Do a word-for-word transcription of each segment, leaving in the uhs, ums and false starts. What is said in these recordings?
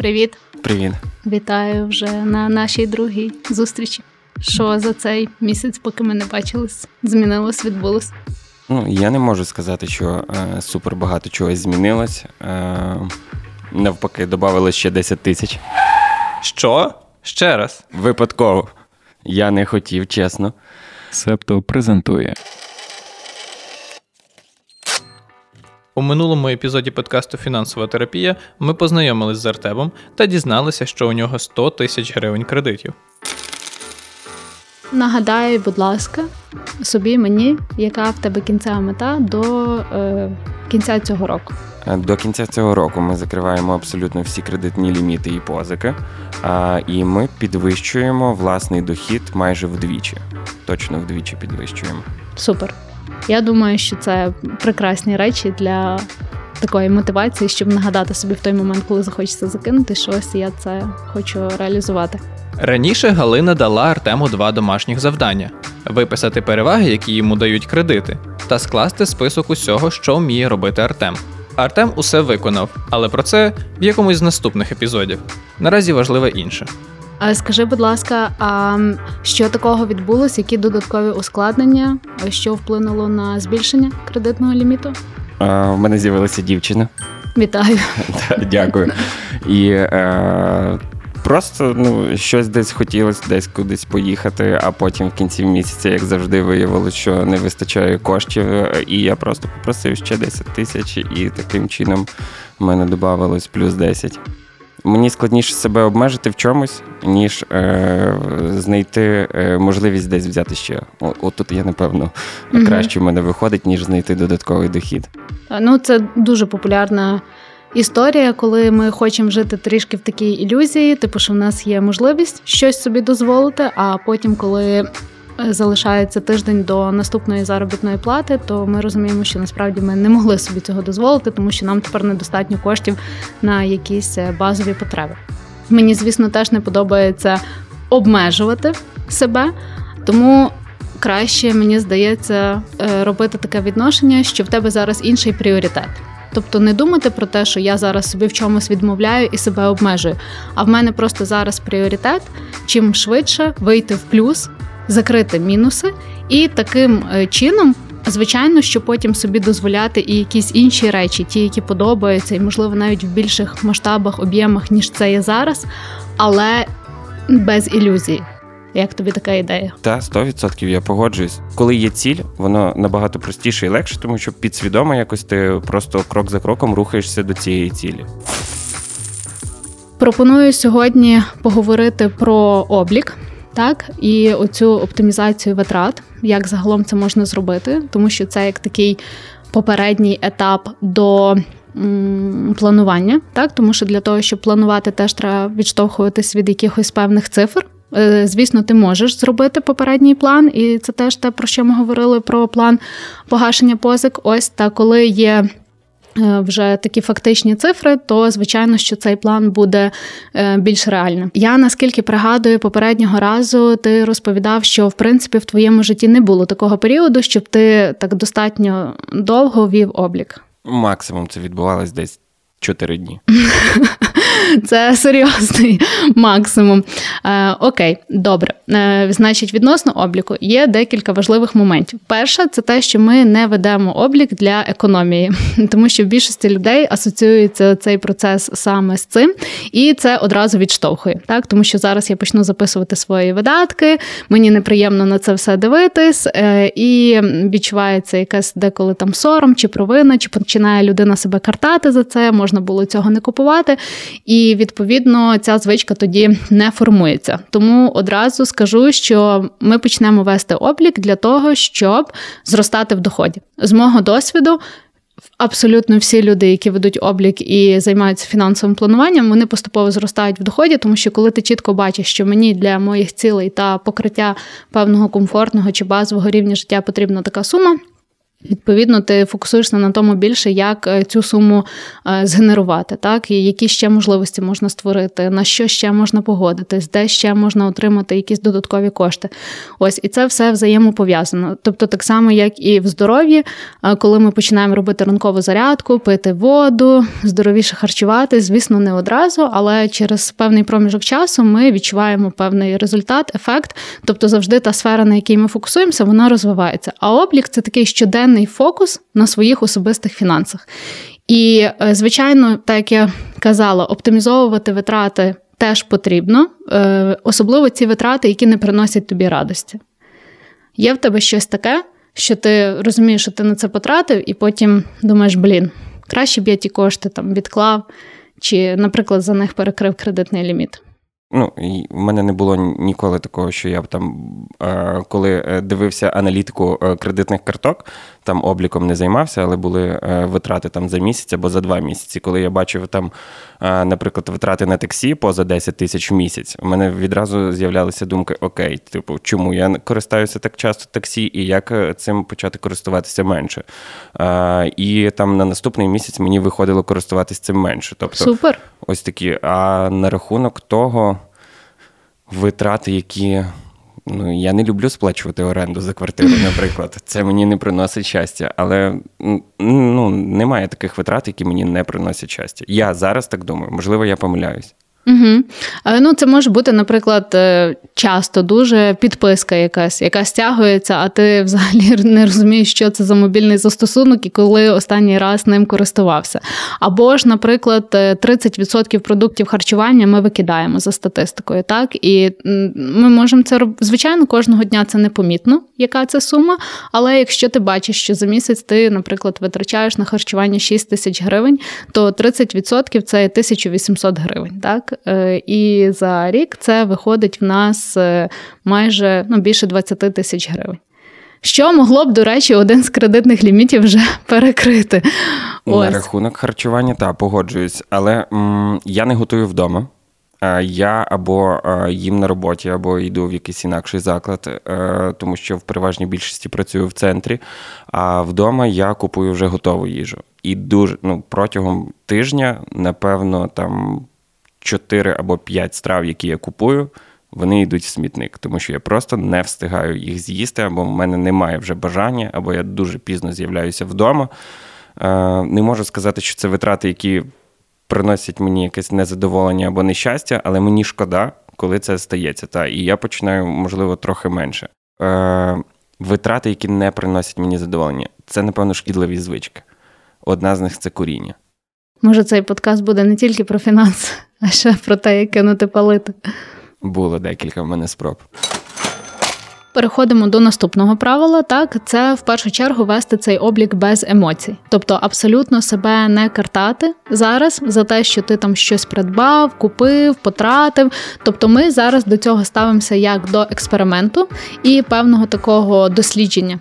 Привіт. Привіт. Вітаю вже на нашій другій зустрічі. Що за цей місяць, поки ми не бачились, змінилось, відбулось? Ну, я не можу сказати, що е, супер багато чогось змінилось. Е, навпаки, додавалось ще десять тисяч. Що? Ще раз? Випадково. Я не хотів, чесно. Септо презентує. У минулому епізоді подкасту «Фінансова терапія» ми познайомились з Артемом та дізналися, що у нього сто тисяч гривень кредитів. Нагадай, будь ласка, собі, мені, яка в тебе кінцева мета до е, кінця цього року? До кінця цього року ми закриваємо абсолютно всі кредитні ліміти і позики, а, і ми підвищуємо власний дохід майже вдвічі. Точно вдвічі підвищуємо. Супер. Я думаю, що це прекрасні речі для такої мотивації, щоб нагадати собі в той момент, коли захочеться закинути, що ось я це хочу реалізувати. Раніше Галина дала Артему два домашніх завдання – виписати переваги, які йому дають кредити, та скласти список усього, що вміє робити Артем. Артем усе виконав, але про це в якомусь з наступних епізодів. Наразі важливе інше. А скажи, будь ласка, а що такого відбулося, які додаткові ускладнення, що вплинуло на збільшення кредитного ліміту? А, в мене з'явилася дівчина. Вітаю. Дякую. І е, просто ну, щось десь хотілося десь кудись поїхати, а потім в кінці місяця, як завжди, виявилося, що не вистачає коштів, і я просто попросив ще десять тисяч, і таким чином в мене додавалось плюс десять. Мені складніше себе обмежити в чомусь, ніж е, знайти е, можливість десь взяти ще. О, от тут я, напевно, mm-hmm. краще в мене виходить, ніж знайти додатковий дохід. Ну, це дуже популярна історія, коли ми хочемо жити трішки в такій ілюзії, типу, що в нас є можливість щось собі дозволити, а потім, коли залишається тиждень до наступної заробітної плати, то ми розуміємо, що насправді ми не могли собі цього дозволити, тому що нам тепер недостатньо коштів на якісь базові потреби. Мені, звісно, теж не подобається обмежувати себе, тому краще, мені здається, робити таке відношення, що в тебе зараз інший пріоритет. Тобто не думати про те, що я зараз собі в чомусь відмовляю і себе обмежую, а в мене просто зараз пріоритет чим швидше вийти в плюс, закрити мінуси і таким чином, звичайно, що потім собі дозволяти і якісь інші речі, ті, які подобаються, і, можливо, навіть в більших масштабах, об'ємах, ніж це є зараз, але без ілюзій. Як тобі така ідея? Так, сто відсотків я погоджуюсь. Коли є ціль, воно набагато простіше і легше, тому що підсвідомо якось ти просто крок за кроком рухаєшся до цієї цілі. Пропоную сьогодні поговорити про облік. Так, і оцю оптимізацію витрат, як загалом це можна зробити, тому що це як такий попередній етап до м, планування, так, тому що для того, щоб планувати, теж треба відштовхуватись від якихось певних цифр. Е, звісно, ти можеш зробити попередній план, і це теж те, про що ми говорили, про план погашення позик. Ось, та коли є вже такі фактичні цифри, то, звичайно, що цей план буде більш реальним. Я, наскільки пригадую, попереднього разу ти розповідав, що, в принципі, в твоєму житті не було такого періоду, щоб ти так достатньо довго вів облік. Максимум це відбувалось десь чотири дні. Це серйозний максимум. Е, окей, добре. Е, значить, відносно обліку є декілька важливих моментів. Перше, це те, що ми не ведемо облік для економії, тому що в більшості людей асоціюється цей процес саме з цим, і це одразу відштовхує. Так? Тому що зараз я почну записувати свої видатки, мені неприємно на це все дивитись, е, і відчувається якась деколи там сором, чи провина, чи починає людина себе картати за це, можна було цього не купувати. І, відповідно, ця звичка тоді не формується. Тому одразу скажу, що ми почнемо вести облік для того, щоб зростати в доході. З мого досвіду, абсолютно всі люди, які ведуть облік і займаються фінансовим плануванням, вони поступово зростають в доході, тому що коли ти чітко бачиш, що мені для моїх цілей та покриття певного комфортного чи базового рівня життя потрібна така сума, Відповідно, ти фокусуєшся на тому більше, як цю суму згенерувати, так? І які ще можливості можна створити, на що ще можна погодитись, де ще можна отримати якісь додаткові кошти. Ось, і це все взаємопов'язано. Тобто так само, як і в здоров'ї, коли ми починаємо робити ранкову зарядку, пити воду, здоровіше харчувати, звісно, не одразу, але через певний проміжок часу ми відчуваємо певний результат, ефект. Тобто завжди та сфера, на якій ми фокусуємося, вона розвивається. А облік – це такий щоденний фокус на своїх особистих фінансах. І, звичайно, так як я казала, оптимізовувати витрати теж потрібно, особливо ці витрати, які не приносять тобі радості. Є в тебе щось таке, що ти розумієш, що ти на це потратив, і потім думаєш, блін, краще б я ті кошти там відклав, чи, наприклад, за них перекрив кредитний ліміт. Ну, в мене не було ніколи такого, що я б там, коли дивився аналітику кредитних карток, там обліком не займався, але були витрати там за місяць або за два місяці. Коли я бачив там, наприклад, витрати на таксі поза десять тисяч в місяць, у мене відразу з'являлися думки, окей, типу, чому я користуюся так часто таксі і як цим почати користуватися менше. І там на наступний місяць мені виходило користуватися цим менше. Тобто, супер. Ось такі. А на рахунок того, витрати, які... Ну, я не люблю сплачувати оренду за квартиру, наприклад. Це мені не приносить щастя. Але ну, немає таких витрат, які мені не приносять щастя. Я зараз так думаю. Можливо, я помиляюсь. Угу. Ну, це може бути, наприклад, часто дуже підписка якась, яка стягується, а ти взагалі не розумієш, що це за мобільний застосунок і коли останній раз ним користувався. Або ж, наприклад, тридцять відсотків продуктів харчування ми викидаємо за статистикою, так? І ми можемо це робити. Звичайно, кожного дня це непомітно, яка це сума, але якщо ти бачиш, що за місяць ти, наприклад, витрачаєш на харчування шість тисяч гривень, то тридцять відсотків це тисяча вісімсот гривень, так? І за рік це виходить в нас майже, ну, більше двадцять тисяч гривень. Що могло б, до речі, один з кредитних лімітів вже перекрити. Ось. На рахунок харчування, так, погоджуюсь. Але м, я не готую вдома. Я або їм на роботі, або йду в якийсь інакший заклад, тому що в переважній більшості працюю в центрі, а вдома я купую вже готову їжу. І дуже, ну, протягом тижня, напевно, там чотири або п'ять страв, які я купую, вони йдуть в смітник, тому що я просто не встигаю їх з'їсти, або в мене немає вже бажання, або я дуже пізно з'являюся вдома. Не можу сказати, що це витрати, які приносять мені якесь незадоволення або нещастя, але мені шкода, коли це стається. Та, і я починаю, можливо, трохи менше. Витрати, які не приносять мені задоволення, це, напевно, шкідливі звички. Одна з них – це куріння. Може, цей подкаст буде не тільки про фінанси, а ще про те, як кинути палити. Було декілька в мене спроб. Переходимо до наступного правила. Так, це в першу чергу вести цей облік без емоцій. Тобто абсолютно себе не картати зараз за те, що ти там щось придбав, купив, потратив. Тобто ми зараз до цього ставимося як до експерименту і певного такого дослідження.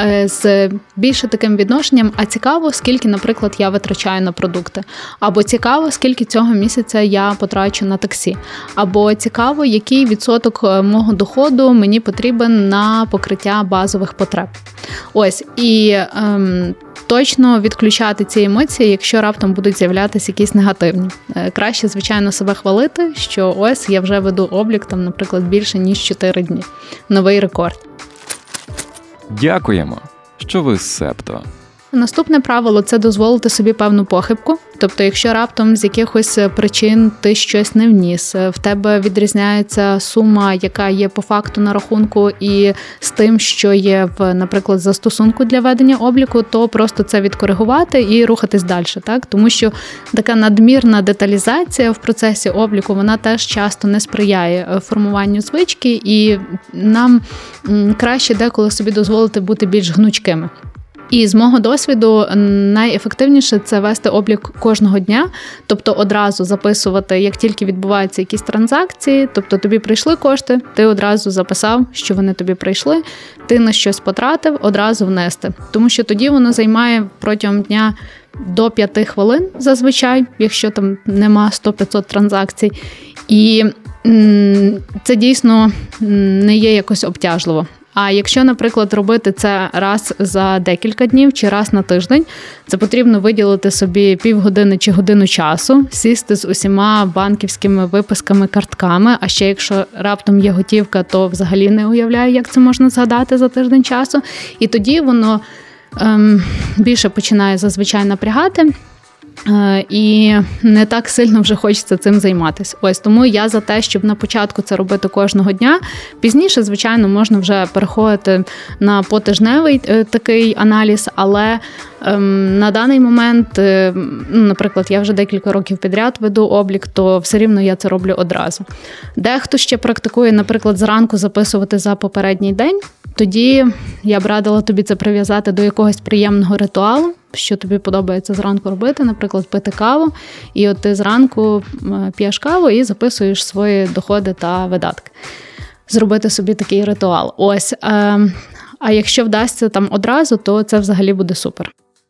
З більше таким відношенням, а цікаво, скільки, наприклад, я витрачаю на продукти. Або цікаво, скільки цього місяця я потрачу на таксі. Або цікаво, який відсоток мого доходу мені потрібен на покриття базових потреб. Ось, і ем, точно відключати ці емоції, якщо раптом будуть з'являтися якісь негативні. Краще, звичайно, себе хвалити, що ось я вже веду облік, там, наприклад, більше, ніж чотири дні. Новий рекорд. Дякуємо, що ви з Септо. Наступне правило – це дозволити собі певну похибку. Тобто, якщо раптом з якихось причин ти щось не вніс, в тебе відрізняється сума, яка є по факту на рахунку, і з тим, що є в, наприклад, застосунку для ведення обліку, то просто це відкоригувати і рухатись далі. Так? Тому що така надмірна деталізація в процесі обліку, вона теж часто не сприяє формуванню звички, і нам краще деколи собі дозволити бути більш гнучкими. І з мого досвіду найефективніше це вести облік кожного дня, тобто одразу записувати, як тільки відбуваються якісь транзакції, тобто тобі прийшли кошти, ти одразу записав, що вони тобі прийшли, ти на щось потратив, одразу внести. Тому що тоді воно займає протягом дня до п'яти хвилин зазвичай, якщо там нема сто-п'ятсот транзакцій. І це дійсно не є якось обтяжливо. А якщо, наприклад, робити це раз за декілька днів чи раз на тиждень, це потрібно виділити собі півгодини чи годину часу, сісти з усіма банківськими виписками, картками, а ще якщо раптом є готівка, то взагалі не уявляю, як це можна згадати за тиждень часу. І тоді воно ем, більше починає зазвичай напрягати. І не так сильно вже хочеться цим займатися. Ось тому я за те, щоб на початку це робити кожного дня. Пізніше, звичайно, можна вже переходити на потижневий такий аналіз, але ем, на даний момент, е, наприклад, я вже декілька років підряд веду облік, то все рівно я це роблю одразу. Дехто ще практикує, наприклад, зранку записувати за попередній день. Тоді я б радила тобі це прив'язати до якогось приємного ритуалу, що тобі подобається зранку робити, наприклад, пити каву, і от ти зранку п'єш каву і записуєш свої доходи та видатки. Зробити собі такий ритуал. Ось. А якщо вдасться там одразу, то це взагалі буде супер.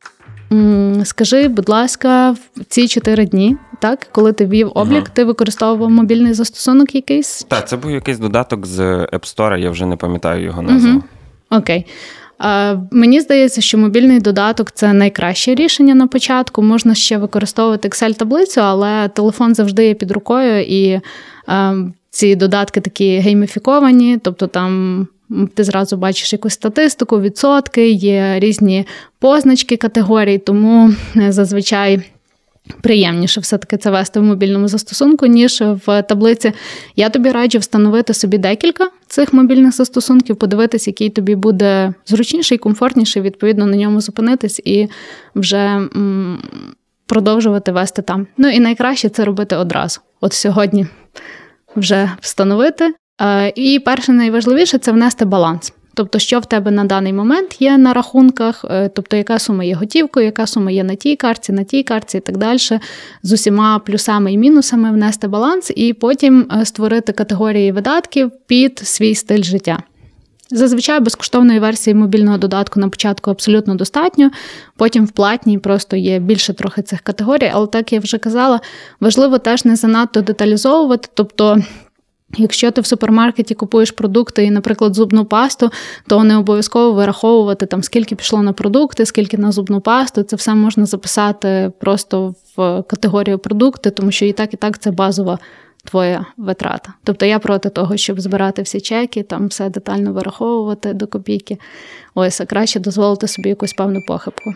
Скажи, будь ласка, в ці чотири дні, так, коли ти ввів облік, угу. ти використовував мобільний застосунок якийсь? Так, це був якийсь додаток з App Store, я вже не пам'ятаю його назву. Угу. Окей. А, мені здається, що мобільний додаток – це найкраще рішення на початку. Можна ще використовувати Excel-таблицю, але телефон завжди є під рукою, і а, ці додатки такі гейміфіковані, тобто там ти зразу бачиш якусь статистику, відсотки, є різні позначки категорій, тому зазвичай приємніше все-таки це вести в мобільному застосунку, ніж в таблиці. Я тобі раджу встановити собі декілька цих мобільних застосунків, подивитись, який тобі буде зручніший, комфортніший, відповідно на ньому зупинитись і вже м, продовжувати вести там. Ну і найкраще це робити одразу. От сьогодні вже встановити. І перше найважливіше – це внести баланс. Тобто, що в тебе на даний момент є на рахунках, тобто, яка сума є готівкою, яка сума є на тій картці, на тій картці і так далі. З усіма плюсами і мінусами внести баланс і потім створити категорії видатків під свій стиль життя. Зазвичай безкоштовної версії мобільного додатку на початку абсолютно достатньо, потім в платній просто є більше трохи цих категорій, але так я вже казала, важливо теж не занадто деталізовувати, тобто якщо ти в супермаркеті купуєш продукти і, наприклад, зубну пасту, то не обов'язково вираховувати, там, скільки пішло на продукти, скільки на зубну пасту. Це все можна записати просто в категорію продукти, тому що і так, і так це базова твоя витрата. Тобто я проти того, щоб збирати всі чеки, там все детально вираховувати до копійки. Ось, а краще дозволити собі якусь певну похибку.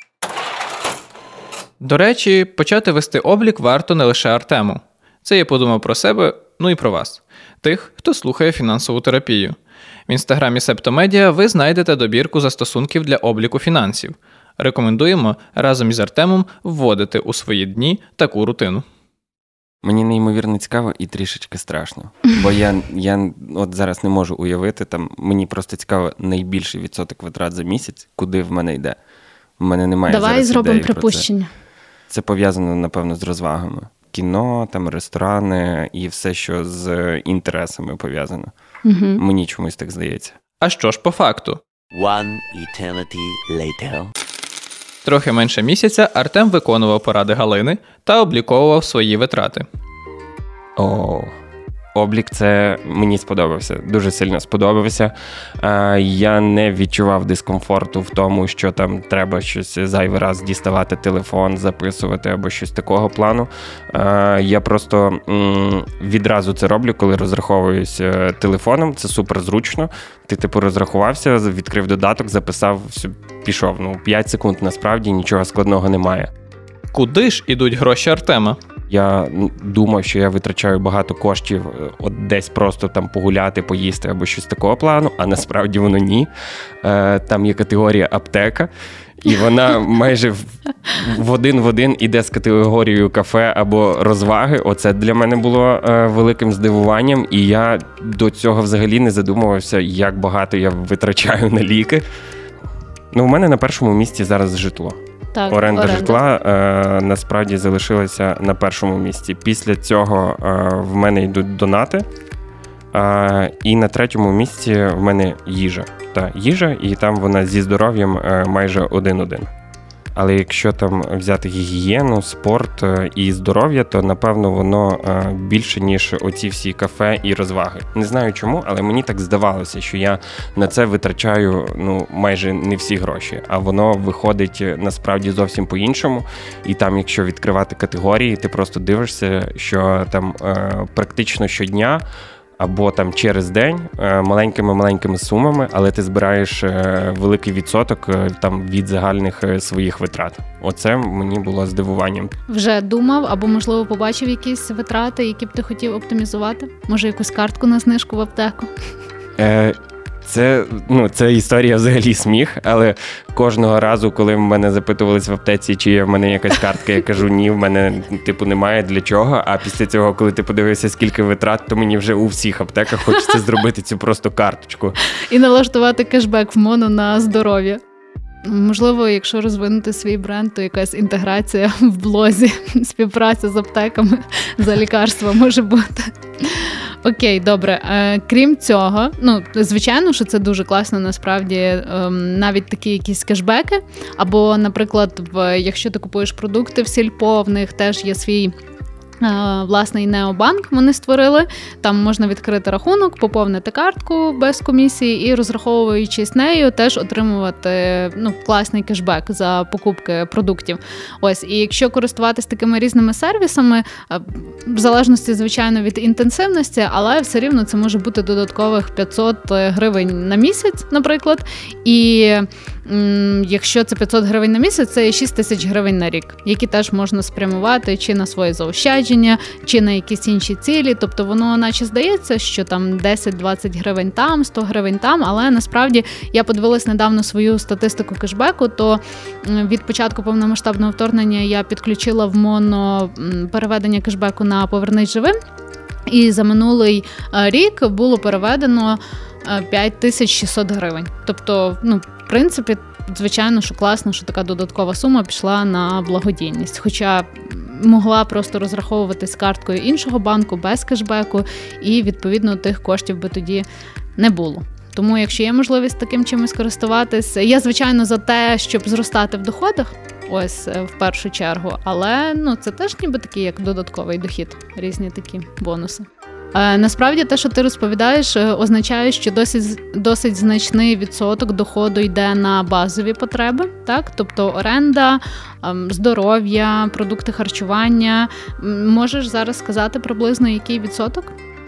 До речі, почати вести облік варто не лише Артему. Це я подумав про себе, ну і про вас. Тих, хто слухає фінансову терапію. В інстаграмі Септомедіа ви знайдете добірку застосунків для обліку фінансів. Рекомендуємо разом із Артемом вводити у свої дні таку рутину. Мені неймовірно цікаво і трішечки страшно. Бо я, я от зараз не можу уявити, там мені просто цікаво найбільший відсоток витрат за місяць, куди в мене йде. В мене немає Давай зараз зробимо ідеї припущення. Це. Це пов'язано, напевно, з розвагами. Кіно, там, ресторани і все, що з інтересами пов'язано. Угу. Мені чомусь так здається. А що ж по факту? One eternity later. Трохи менше місяця Артем виконував поради Галини та обліковував свої витрати. О, облік це мені сподобався, дуже сильно сподобався. Я не відчував дискомфорту в тому, що там треба щось зайвий раз діставати телефон, записувати або щось такого плану. Я просто відразу це роблю, коли розраховуюся телефоном, це супер зручно. Ти типу розрахувався, відкрив додаток, записав, все, пішов. Ну, п'ять секунд насправді, нічого складного немає. Куди ж ідуть гроші Артема? Я думав, що я витрачаю багато коштів от десь просто там погуляти, поїсти або щось такого плану, а насправді воно ні. Там є категорія аптека, і вона майже в один в один іде з категорією кафе або розваги. Оце для мене було великим здивуванням, і я до цього взагалі не задумувався, як багато я витрачаю на ліки. Ну, у мене на першому місці зараз житло. Так, оренда, оренда житла е, насправді залишилася на першому місці. Після цього е, в мене йдуть донати. Е, і на третьому місці в мене їжа. Та, їжа, і там вона зі здоров'ям е, майже один-один. але якщо там взяти гігієну, спорт і здоров'я, то, напевно, воно більше, ніж оці всі кафе і розваги. Не знаю чому, але мені так здавалося, що я на це витрачаю, ну, майже не всі гроші, а воно виходить насправді зовсім по-іншому. І там, якщо відкривати категорії, ти просто дивишся, що там практично щодня або там через день маленькими-маленькими сумами, але ти збираєш великий відсоток там від загальних своїх витрат. Оце мені було здивуванням. Вже думав або, можливо, побачив якісь витрати, які б ти хотів оптимізувати? Може, якусь картку на знижку в аптеку? Е, Це, ну, це історія взагалі сміх, але кожного разу, коли в мене запитувались в аптеці, чи є в мене якась картка, я кажу, ні, в мене, типу, немає, для чого. А після цього, коли ти подивився, скільки витрат, то мені вже у всіх аптеках хочеться зробити цю просто карточку. І налаштувати кешбек в моно на здоров'я. Можливо, якщо розвинути свій бренд, то якась інтеграція в блозі, співпраця з аптеками за лікарства може бути. Окей, добре. Крім цього, ну, звичайно, що це дуже класно, насправді, навіть такі якісь кешбеки, або, наприклад, в, якщо ти купуєш продукти в Сільпо, в них теж є свій власний необанк вони створили, там можна відкрити рахунок, поповнити картку без комісії і, розраховуючись нею, теж отримувати, ну, класний кешбек за покупки продуктів. Ось, і якщо користуватись такими різними сервісами, в залежності, звичайно, від інтенсивності, але все рівно це може бути додаткових п'ятсот гривень на місяць, наприклад, і м, якщо це п'ятсот гривень на місяць, це шість тисяч гривень на рік, які теж можна спрямувати чи на свої заощадження, чи на якісь інші цілі, тобто воно наче здається, що там десять-двадцять гривень там, сто гривень там, але насправді я подивилась недавно свою статистику кешбеку, то від початку повномасштабного вторгнення я підключила в моно переведення кешбеку на «Повернись живим», і за минулий рік було переведено п'ять тисяч шістсот гривень. Тобто, ну, в принципі, звичайно, що класно, що така додаткова сума пішла на благодійність. Хоча могла просто розраховуватись карткою іншого банку без кешбеку, і, відповідно, тих коштів би тоді не було. Тому, якщо є можливість таким чимось користуватись, я, звичайно, за те, щоб зростати в доходах, ось, в першу чергу, але, ну, це теж ніби такий, як додатковий дохід, різні такі бонуси. Е, насправді, те, що ти розповідаєш, означає, що досить, досить значний відсоток доходу йде на базові потреби, так? Тобто оренда, здоров'я, продукти харчування. Можеш зараз сказати приблизно, який відсоток?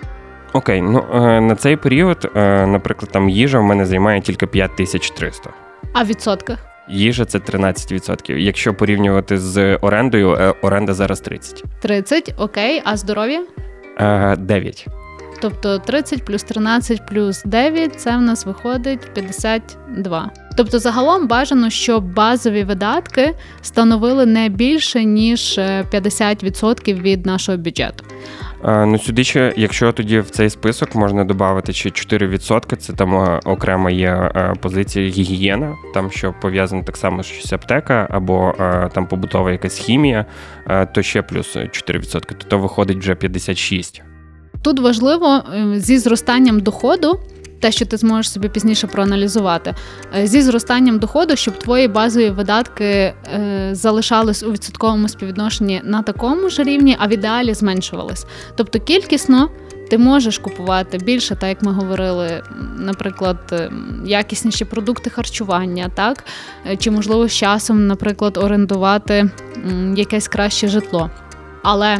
Окей, ну на цей період, наприклад, там їжа в мене займає тільки п'ять тисяч триста. А в відсотках? Їжа – це тринадцять відсотків. Якщо порівнювати з орендою, оренда зараз тридцять. тридцять, окей. А здоров'я? дев'ять. Тобто тридцять плюс тринадцять плюс дев'ять – це в нас виходить п'ятдесят два. Тобто загалом бажано, щоб базові видатки становили не більше, ніж п'ятдесят відсотків від нашого бюджету. Ну, сюди ще, якщо тоді в цей список можна додати ще чотири відсотки, це там окремо є позиція гігієна, там що пов'язано так само щось аптека або там побутова якась хімія, то ще плюс чотири відсотки, то, то виходить вже п'ятдесят шість. Тут важливо зі зростанням доходу, те, що ти зможеш собі пізніше проаналізувати, зі зростанням доходу, щоб твої базові видатки е, залишались у відсотковому співвідношенні на такому ж рівні, а в ідеалі зменшувались. Тобто кількісно ти можеш купувати більше, так як ми говорили, наприклад, якісніші продукти харчування, так? Чи, можливо, з часом, наприклад, орендувати якесь краще житло. Але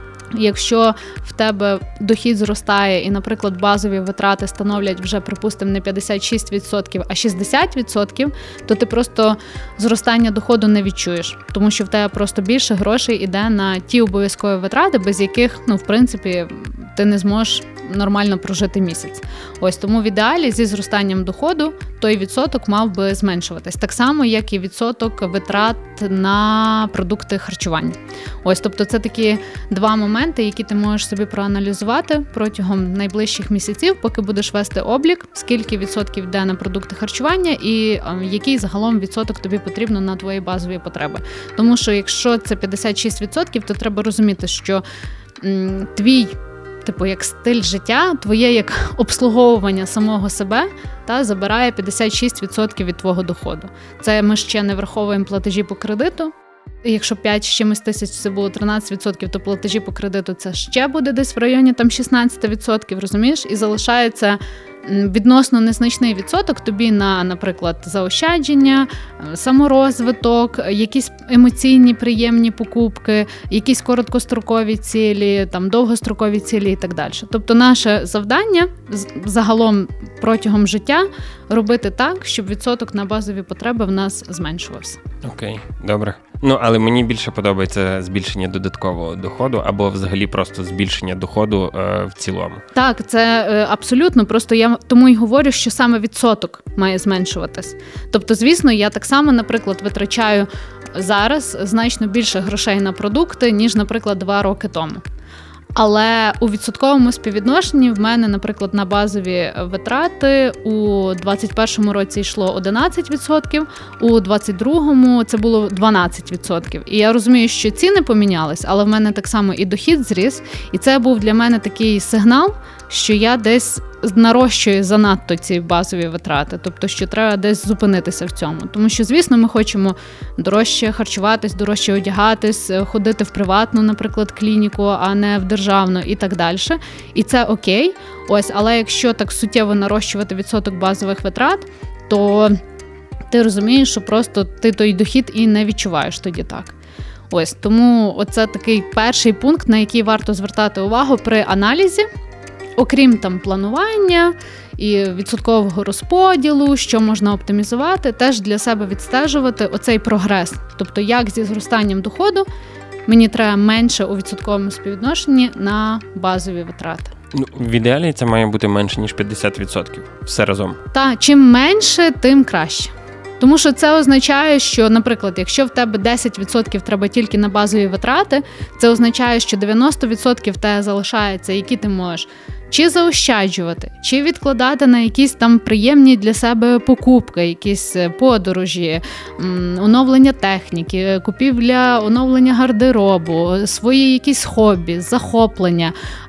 якщо в тебе дохід зростає і, наприклад, базові витрати становлять вже, припустимо, не п'ятдесят шість відсотків, а шістдесят відсотків, то ти просто зростання доходу не відчуєш, тому що в тебе просто більше грошей іде на ті обов'язкові витрати, без яких, ну, в принципі, ти не зможеш нормально прожити місяць. Ось тому в ідеалі зі зростанням доходу той відсоток мав би зменшуватись. Так само, як і відсоток витрат на продукти харчування. Ось, тобто це такі два моменти, які ти можеш собі проаналізувати протягом найближчих місяців, поки будеш вести облік, скільки відсотків йде на продукти харчування і а, який загалом відсоток тобі потрібно на твої базові потреби. Тому що якщо це п'ятдесят шість відсотків, то треба розуміти, що м, твій типу, як стиль життя, твоє як обслуговування самого себе, та, забирає п'ятдесят шість відсотків від твого доходу. Це ми ще не враховуємо платежі по кредиту. Якщо п'ять з чимось тисяч це було тринадцять відсотків, то платежі по кредиту це ще буде десь в районі там шістнадцять відсотків, розумієш? І залишається відносно незначний відсоток тобі на, наприклад, заощадження, саморозвиток, якісь емоційні приємні покупки, якісь короткострокові цілі, там довгострокові цілі і так далі. Тобто наше завдання загалом протягом життя робити так, щоб відсоток на базові потреби в нас зменшувався. Окей, добре. Ну, але мені більше подобається збільшення додаткового доходу або взагалі просто збільшення доходу е, в цілому. Так, це е, абсолютно. Просто я тому й говорю, що саме відсоток має зменшуватись. Тобто, звісно, я так само, наприклад, витрачаю зараз значно більше грошей на продукти, ніж, наприклад, два роки тому. Але у відсотковому співвідношенні в мене, наприклад, на базові витрати у двадцять першому році йшло одинадцять відсотків, у двадцять другому це було дванадцять відсотків. І я розумію, що ціни помінялись, але в мене так само і дохід зріс. І це був для мене такий сигнал, що я десь нарощую занадто ці базові витрати. Тобто, що треба десь зупинитися в цьому. Тому що, звісно, ми хочемо дорожче харчуватись, дорожче одягатись, ходити в приватну, наприклад, клініку, а не в державну і так далі. І це окей. Ось, але якщо так суттєво нарощувати відсоток базових витрат, то ти розумієш, що просто ти той дохід і не відчуваєш тоді так. Ось, тому оце такий перший пункт, на який варто звертати увагу при аналізі. Окрім там планування і відсоткового розподілу, що можна оптимізувати, теж для себе відстежувати оцей прогрес. Тобто, як зі зростанням доходу мені треба менше у відсотковому співвідношенні на базові витрати. Ну, в ідеалі це має бути менше, ніж п'ятдесят відсотків. Все разом. Та, чим менше, тим краще. Тому що це означає, що, наприклад, якщо в тебе десять відсотків треба тільки на базові витрати, це означає, що дев'яносто відсотків в тебе залишається, які ти можеш чи заощаджувати, чи відкладати на якісь там приємні для себе покупки, якісь подорожі, оновлення техніки, купівля, оновлення гардеробу, свої якісь хобі, захоплення,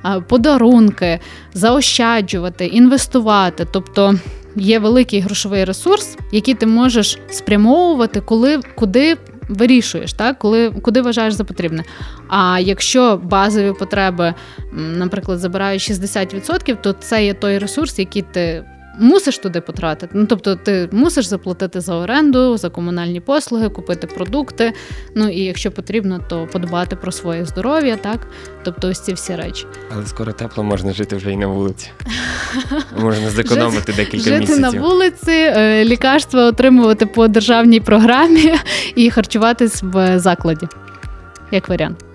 подарунки, заощаджувати, інвестувати. Тобто є великий грошовий ресурс, який ти можеш спрямовувати, коли, куди вирішуєш, так? Коли, куди вважаєш за потрібне. А якщо базові потреби, наприклад, забирають шістдесят відсотків, то це є той ресурс, який ти мусиш туди потратити. Ну, тобто ти мусиш заплатити за оренду, за комунальні послуги, купити продукти, ну і якщо потрібно, то подбати про своє здоров'я, так? Тобто ось ці всі речі. Але скоро тепло, можна жити вже і на вулиці. Можна зекономити декілька жити місяців. Жити на вулиці, лікарства отримувати по державній програмі і харчуватись в закладі. Як варіант.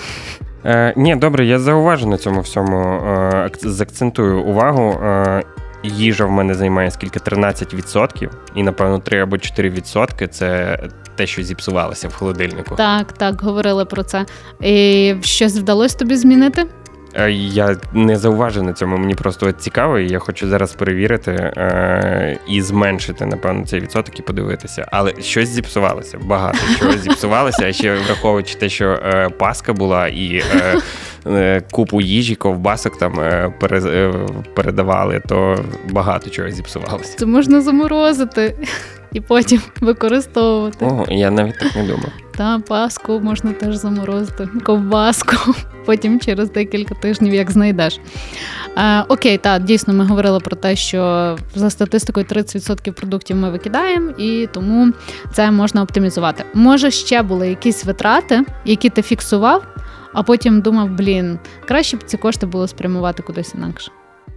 Е, ні, добре, я зауважу на цьому всьому, е, закцентую увагу. Е, їжа в мене займає скільки? тринадцять відсотків. І, напевно, три або чотири відсотки – це те, що зіпсувалося в холодильнику. Так, так, говорили про це. І щось вдалося тобі змінити? Я не зауважив на цьому, мені просто цікаво, і я хочу зараз перевірити е- і зменшити, напевно, цей відсоток і подивитися. Але щось зіпсувалося, багато чого зіпсувалося, а ще враховуючи те, що е- Пасха була і е- е- купу їжі, ковбасок там е- пере- е- передавали, то багато чого зіпсувалося. Це можна заморозити і потім використовувати. Ого, я навіть так не думав. Та, Пасху можна теж заморозити, ковбаску, потім через декілька тижнів, як знайдеш. Е, окей, так, дійсно, ми говорили про те, що за статистикою тридцять відсотків продуктів ми викидаємо, і тому це можна оптимізувати. Може, ще були якісь витрати, які ти фіксував, а потім думав, блін, краще б ці кошти було спрямувати кудись інакше.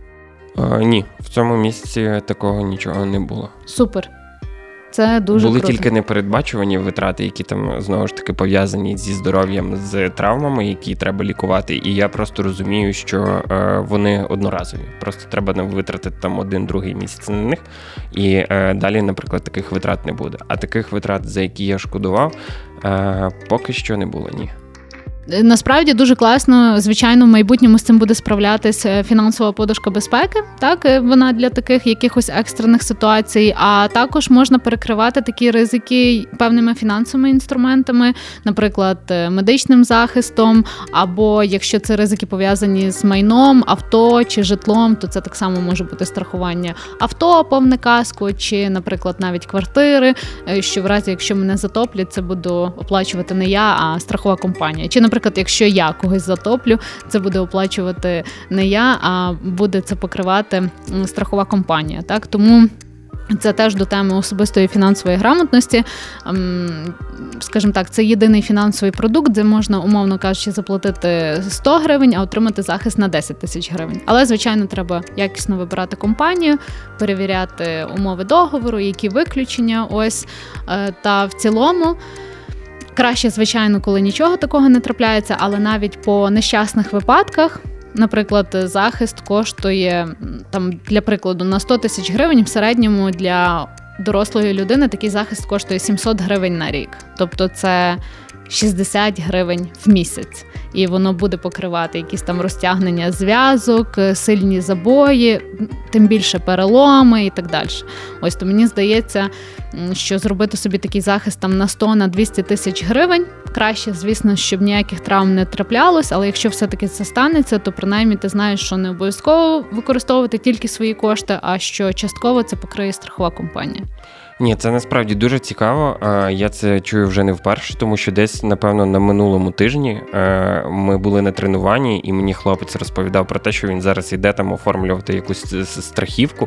Е, ні, в цьому місяці такого нічого не було. Супер. Це дуже Були круто. тільки непередбачувані витрати, які там, знову ж таки, пов'язані зі здоров'ям, з травмами, які треба лікувати. І я просто розумію, що е, вони одноразові. Просто треба не витратити там один-другий місяць на них. І е, далі, наприклад, таких витрат не буде. А таких витрат, за які я шкодував, е, поки що не було, ні. Насправді дуже класно, звичайно, в майбутньому з цим буде справлятися фінансова подушка безпеки, так, вона для таких якихось екстрених ситуацій, а також можна перекривати такі ризики певними фінансовими інструментами, наприклад, медичним захистом, або якщо це ризики пов'язані з майном, авто чи житлом, то це так само може бути страхування авто, повне каско, чи, наприклад, навіть квартири, що в разі, якщо мене затоплять, це буду оплачувати не я, а страхова компанія. Чи, наприклад, якщо я когось затоплю, це буде оплачувати не я, а буде це покривати страхова компанія. Так? Тому це теж до теми особистої фінансової грамотності. Скажімо так, це єдиний фінансовий продукт, де можна, умовно кажучи, заплатити сто гривень, а отримати захист на десять тисяч гривень. Але, звичайно, треба якісно вибирати компанію, перевіряти умови договору, які виключення, ось, та в цілому краще, звичайно, коли нічого такого не трапляється, але навіть по нещасних випадках, наприклад, захист коштує, там, для прикладу, на сто тисяч гривень, в середньому для дорослої людини такий захист коштує сімсот гривень на рік. Тобто це шістдесят гривень в місяць. І воно буде покривати якісь там розтягнення зв'язок, сильні забої, тим більше переломи і так далі. Ось, то мені здається, що зробити собі такий захист там на сто, на двісті тисяч гривень, краще, звісно, щоб ніяких травм не траплялось, але якщо все-таки це станеться, то принаймні ти знаєш, що не обов'язково використовувати тільки свої кошти, а що частково це покриє страхова компанія. Ні, це насправді дуже цікаво. Я це чую вже не вперше, тому що десь, напевно, на минулому тижні ми були на тренуванні, і мені хлопець розповідав про те, що він зараз йде там оформлювати якусь страхівку,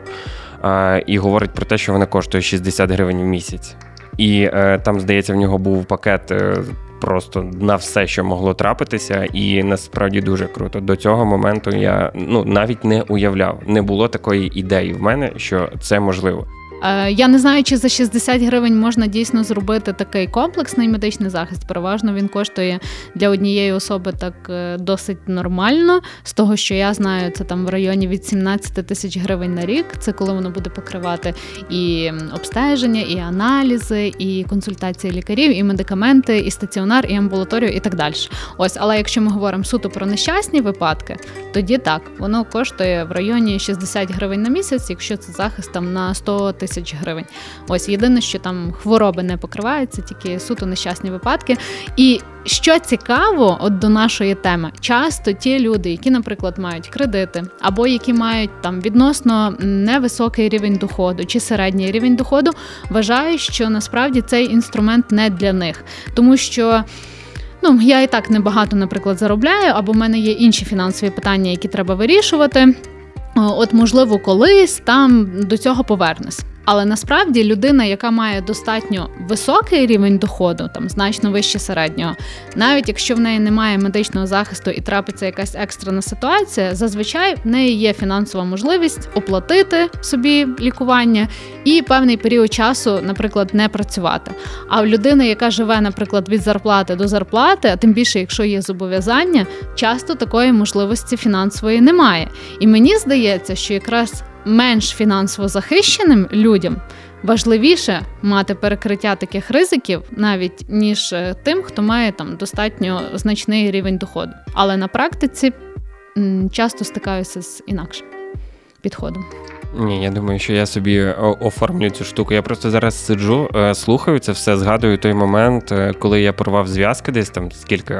і говорить про те, що вона коштує шістдесят гривень в місяць. І там, здається, в нього був пакет просто на все, що могло трапитися, і насправді дуже круто. До цього моменту я ну, навіть не уявляв, не було такої ідеї в мене, що це можливо. Я не знаю, чи за шістдесят гривень можна дійсно зробити такий комплексний медичний захист. Переважно він коштує для однієї особи так досить нормально. З того, що я знаю, це там в районі від сімнадцять тисяч гривень на рік. Це коли воно буде покривати і обстеження, і аналізи, і консультації лікарів, і медикаменти, і стаціонар, і амбулаторію, і так далі. Ось, але якщо ми говоримо суто про нещасні випадки, тоді так, воно коштує в районі шістдесят гривень на місяць, якщо це захист там на сто тисяч гривень. Ось, єдине, що там хвороби не покриваються, тільки суто нещасні випадки. І що цікаво, от до нашої теми, часто ті люди, які, наприклад, мають кредити, або які мають там відносно невисокий рівень доходу чи середній рівень доходу, вважають, що насправді цей інструмент не для них. Тому що ну, я і так небагато, наприклад, заробляю, або в мене є інші фінансові питання, які треба вирішувати. От, можливо, колись там до цього повернусь. Але насправді людина, яка має достатньо високий рівень доходу, там значно вище середнього, навіть якщо в неї немає медичного захисту і трапиться якась екстрена ситуація, зазвичай в неї є фінансова можливість оплатити собі лікування і певний період часу, наприклад, не працювати. А в людини, яка живе, наприклад, від зарплати до зарплати, а тим більше, якщо є зобов'язання, часто такої можливості фінансової немає. І мені здається, що якраз менш фінансово захищеним людям важливіше мати перекриття таких ризиків, навіть ніж тим, хто має там достатньо значний рівень доходу. Але на практиці м, часто стикаюся з інакшим підходом. Ні, я думаю, що я собі оформлю цю штуку. Я просто зараз сиджу, слухаю це все, згадую той момент, коли я порвав зв'язки десь там скільки...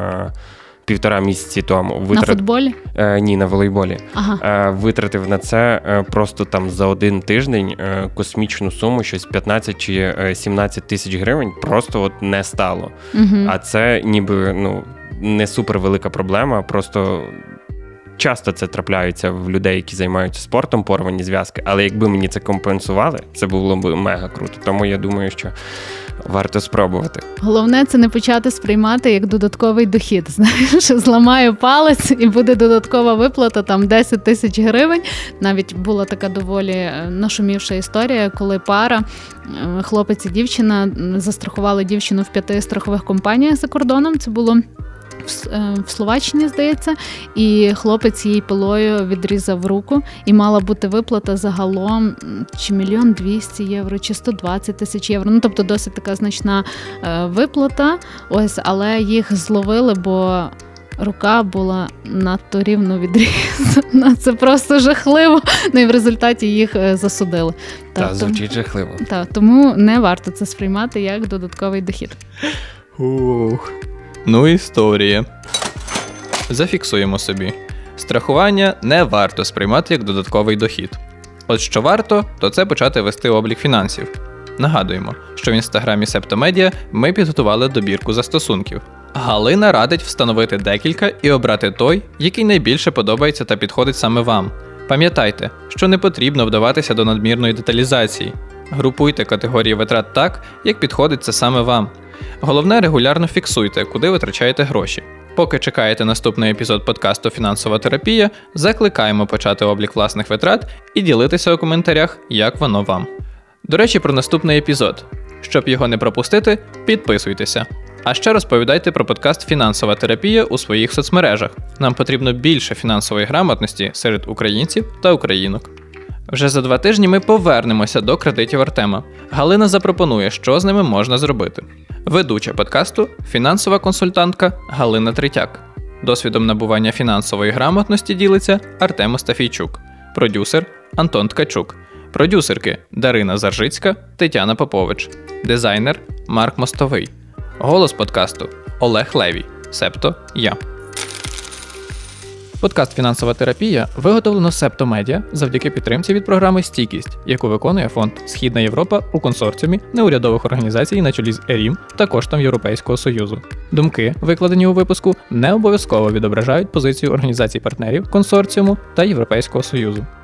півтора місяці тому. Витрат... На футболі? Е, ні, на волейболі. Ага. Е, витратив на це е, просто там за один тиждень е, космічну суму, щось п'ятнадцять чи сімнадцять тисяч гривень, просто от не стало. Угу. А це ніби, ну, не супер велика проблема, просто часто це трапляється в людей, які займаються спортом, порвані зв'язки, але якби мені це компенсували, це було б мега круто. Тому я думаю, що варто спробувати. Головне, це не почати сприймати як додатковий дохід. Знаєш, зламаю палець і буде додаткова виплата, там десять тисяч гривень. Навіть була така доволі нашумівша історія, коли пара, хлопець і дівчина, застрахували дівчину в п'яти страхових компаніях за кордоном. Це було в, в Словаччині, здається, і хлопець їй пилою відрізав руку, і мала бути виплата загалом чи мільйон двісті євро, чи сто двадцять тисяч євро. Ну, тобто досить така значна е, виплата, ось, але їх зловили, бо рука була надто рівно відрізана. Це просто жахливо. Ну і в результаті їх засудили. Так, звучить жахливо. Так, тому не варто це сприймати як додатковий дохід. Ух. Ну, історія. Зафіксуємо собі. Страхування не варто сприймати як додатковий дохід. От що варто, то це почати вести облік фінансів. Нагадуємо, що в інстаграмі Септомедіа ми підготували добірку застосунків. Галина радить встановити декілька і обрати той, який найбільше подобається та підходить саме вам. Пам'ятайте, що не потрібно вдаватися до надмірної деталізації. Групуйте категорії витрат так, як підходить це саме вам. Головне, регулярно фіксуйте, куди витрачаєте гроші. Поки чекаєте наступний епізод подкасту «Фінансова терапія», закликаємо почати облік власних витрат і ділитися у коментарях, як воно вам. До речі, про наступний епізод. Щоб його не пропустити, підписуйтеся. А ще розповідайте про подкаст «Фінансова терапія» у своїх соцмережах. Нам потрібно більше фінансової грамотності серед українців та українок. Вже за два тижні ми повернемося до кредитів Артема. Галина запропонує, що з ними можна зробити. Ведуча подкасту – фінансова консультантка Галина Третяк. Досвідом набування фінансової грамотності ділиться Артем Остафійчук. Продюсер – Антон Ткачук. Продюсерки – Дарина Заржицька, Тетяна Попович. Дизайнер – Марк Мостовий. Голос подкасту – Олег Левій, себто я. Подкаст «Фінансова терапія» виготовлено Септомедіа завдяки підтримці від програми «Стійкість», яку виконує фонд «Східна Європа» у консорціумі неурядових організацій на чолі з ЕРІМ та коштом Європейського Союзу. Думки, викладені у випуску, не обов'язково відображають позицію організацій-партнерів консорціуму та Європейського Союзу.